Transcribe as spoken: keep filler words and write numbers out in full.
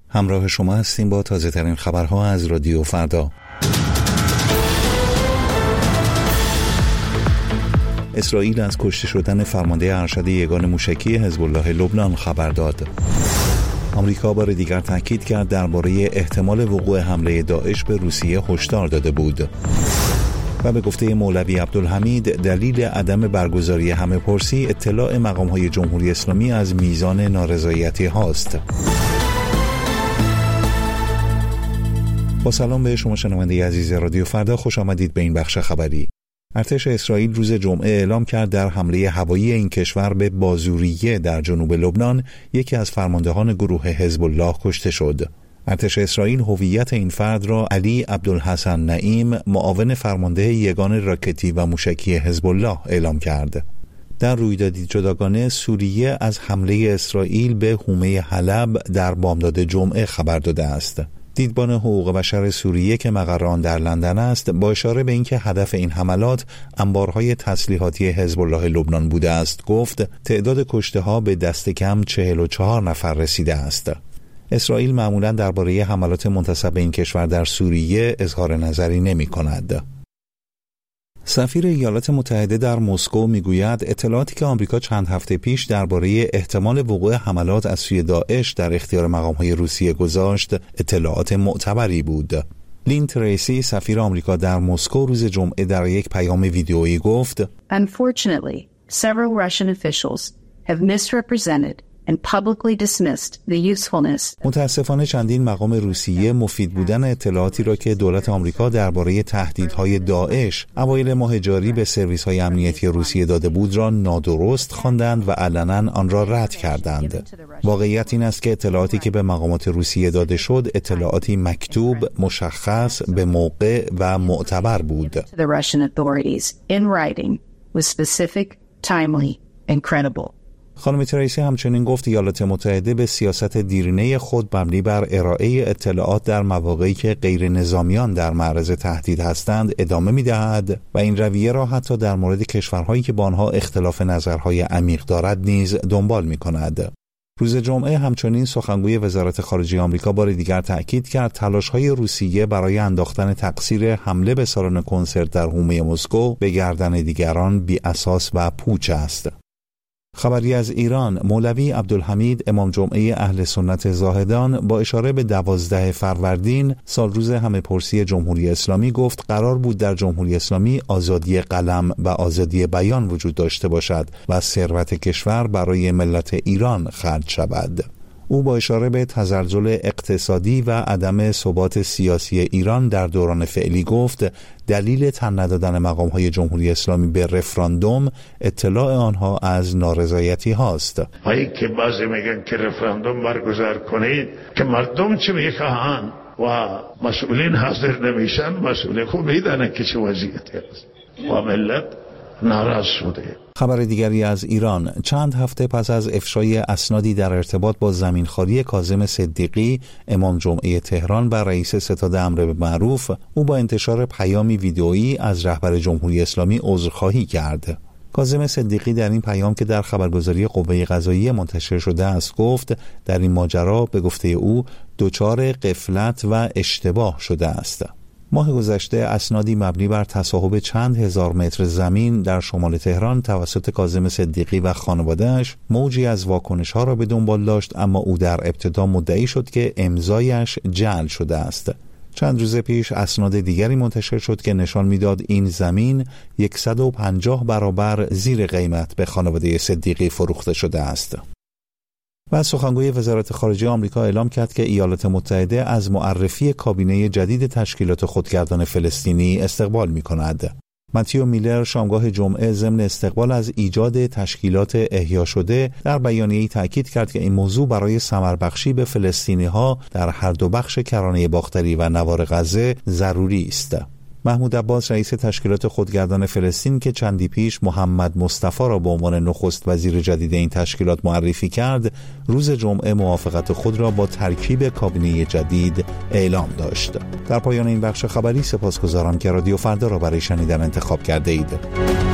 همراه شما هستیم با تازه ترین خبرها از رادیو فردا. اسرائیل از کشته شدن فرمانده ارشد یگان موشکی حزب الله لبنان خبر داد. آمریکا بار دیگر تاکید کرد درباره احتمال وقوع حمله داعش به روسیه هشدار داده بود. و به گفته مولوی عبدالحمید دلیل عدم برگزاری همه‌پرسی اطلاع مقام‌های جمهوری اسلامی از میزان نارضایتی هاست. با سلام به شما شنونده عزیز رادیو فردا، خوش آمدید به این بخش خبری. ارتش اسرائیل روز جمعه اعلام کرد در حمله هوایی این کشور به بازوریه در جنوب لبنان یکی از فرماندهان گروه حزب الله کشته شد. ارتش اسرائیل هویت این فرد را علی عبدالحسن نعیم، معاون فرمانده یگان راکتی و موشکی حزب الله اعلام کرد. در رویدادی جداگانه سوریه از حمله اسرائیل به حومه حلب در بامداد جمعه خبر داده است. دیدبان حقوق بشر سوریه که مقر آن در لندن است با اشاره به اینکه هدف این حملات انبارهای تسلیحاتی حزب الله لبنان بوده است گفت تعداد کشته ها به دست کم چهل و چهار نفر رسیده است. اسرائیل معمولاً درباره حملات منتسب به این کشور در سوریه اظهار نظری نمی کند. سفیر ایالات متحده در مسکو میگوید اطلاعاتی که آمریکا چند هفته پیش درباره احتمال وقوع حملات از سوی داعش در اختیار مقام‌های روسیه گذاشت اطلاعات معتبری بود. لین تریسی سفیر آمریکا در مسکو روز جمعه در یک پیام ویدیویی گفت Unfortunately, several Russian officials have misrepresented and publicly dismissed the usefulness. متاسفانه چندین مقام روسیه مفید بودن اطلاعاتی را که دولت آمریکا درباره تهدیدهای داعش اوایل ماه جاری به سرویس‌های امنیتی روسیه داده بود را نادرست خواندند و علنا آن را رد کردند. واقعیت این است که اطلاعاتی که به مقامات روسیه داده شد اطلاعاتی مکتوب، مشخص، به موقع و معتبر بود. The Russian authorities in writing was specific, timely and credible. خانم تریسی همچنین گفت ایالات متحده به سیاست دیرینه خود مبنی بر ارائه اطلاعات در مواقعی که غیر نظامیان در معرض تهدید هستند ادامه می‌دهد و این رویه را حتی در مورد کشورهایی که با آنها اختلاف نظرهای عمیق دارد نیز دنبال می‌کند. روز جمعه همچنین سخنگوی وزارت خارجه آمریکا بار دیگر تأکید کرد تلاش‌های روسیه برای انداختن تقصیر حمله به سالن کنسرت در حومه مسکو به گردن دیگران بی اساس و پوچ است. خبری از ایران، مولوی عبدالحمید امام جمعه اهل سنت زاهدان با اشاره به دوازده فروردین سال روز همه‌پرسی جمهوری اسلامی گفت قرار بود در جمهوری اسلامی آزادی قلم و آزادی بیان وجود داشته باشد و ثروت کشور برای ملت ایران خرج شود. او با اشاره به تزلزل اقتصادی و عدم ثبات سیاسی ایران در دوران فعلی گفت دلیل تن ندادن مقام‌های جمهوری اسلامی به رفراندوم اطلاع آنها از نارضایتی هاست. هایی که بعضی میگن که رفراندوم برگزار کنید که مردم چه میخواهند و مسئولین حاضر نمیشن، مسئولین خوب میدانن که چه وضعیتی هست و ملت ناراض شده. خبر دیگری از ایران، چند هفته پس از افشای اسنادی در ارتباط با زمینخواری کاظم صدیقی امام جمعه تهران و رئیس ستاد امر بالمعروف، او با انتشار پیامی ویدئویی از رهبر جمهوری اسلامی عذرخواهی کرد. کاظم صدیقی در این پیام که در خبرگزاری قوه قضاییه منتشر شده است گفت در این ماجرا به گفته او دچار غفلت و اشتباه شده است. ماه گذشته اسنادی مبنی بر تصاحب چند هزار متر زمین در شمال تهران توسط کاظم صدیقی و خانواده‌اش موجی از واکنش‌ها را به دنبال داشت، اما او در ابتدا مدعی شد که امضایش جعل شده است. چند روز پیش اسناد دیگری منتشر شد که نشان می‌داد این زمین صد و پنجاه برابر زیر قیمت به خانواده صدیقی فروخته شده است. و سخنگوی وزارت خارجه آمریکا اعلام کرد که ایالات متحده از معرفی کابینه جدید تشکیلات خودگردان فلسطینی استقبال می‌کند. متیو میلر شامگاه جمعه ضمن استقبال از ایجاد تشکیلات احیا شده در بیانیه‌ای تاکید کرد که این موضوع برای ثمربخشی به فلسطینی‌ها در هر دو بخش کرانه باختری و نوار غزه ضروری است. محمود عباس رئیس تشکیلات خودگردان فلسطین که چندی پیش محمد مصطفی را به عنوان نخست وزیر جدید این تشکیلات معرفی کرد، روز جمعه موافقت خود را با ترکیب کابینه جدید اعلام داشت. در پایان این بخش خبری سپاسگزارم که رادیو فردا را برای شنیدن انتخاب کرده اید.